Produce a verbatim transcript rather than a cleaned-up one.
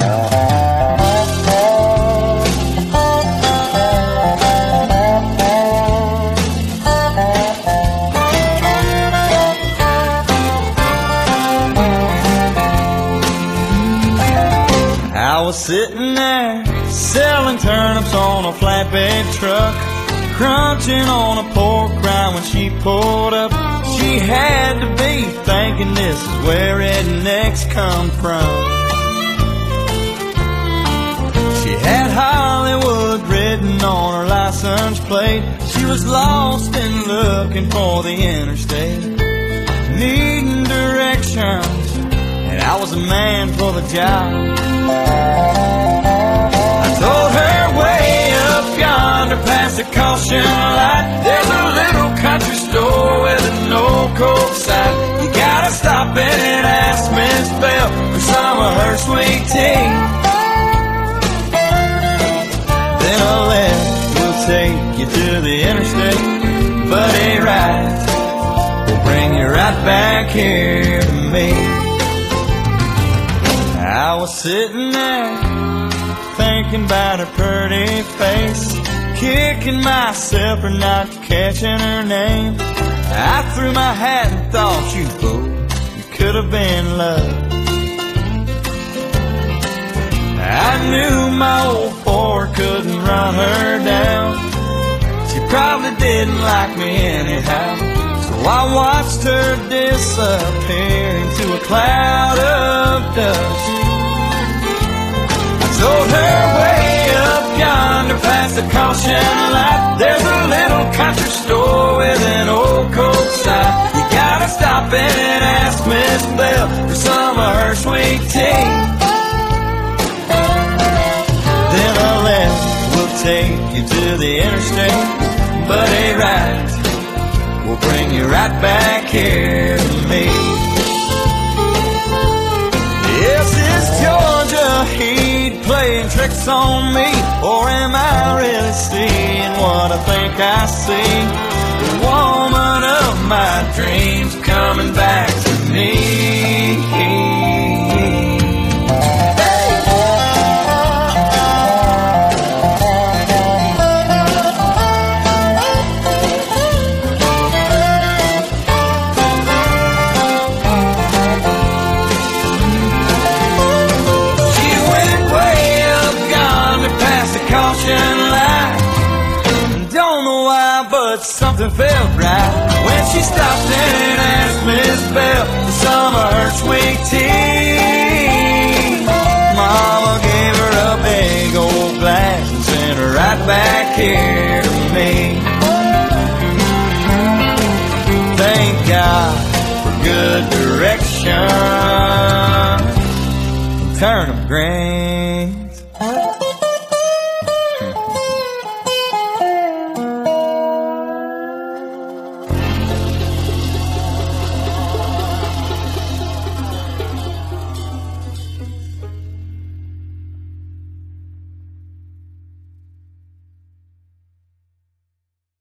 I was sitting there selling turnips on a flatbed truck, crunching on a pork rind when she pulled up. She had to be thinking this is where rednecks come from. She had Hollywood written on her license plate. She was lost and looking for the interstate, needing directions, and I was a man for the job. I told her way up yonder past the caution light, there's a little country store with a no-coke sign. You gotta stop in and ask Miss Bell for some of her sweet tea. Then a left will take you to the interstate, but a right will bring you right back here to me. I was sitting there thinking about her pretty face, kicking myself for not catching her name. I threw my hat and thought, you fool, you could have been loved. I knew my old Ford couldn't run her down. She probably didn't like me anyhow, so I watched her disappear into a cloud of dust. Told her way up yonder past the caution light, there's a little country store with an old coke sign. You gotta stop in and ask Miss Bell for some of her sweet tea. Then a left will take you to the interstate, but a right will bring you right back here to me. Yes, it's Georgia heat playing tricks on me, or am I really seeing what I think I see? The woman of my dreams coming back to me. Don't know why, but something felt right when she stopped and asked Miss Bell for some of her sweet tea. Mama gave her a big old glass and sent her right back here to me. Thank God for good direction. Turnip Green.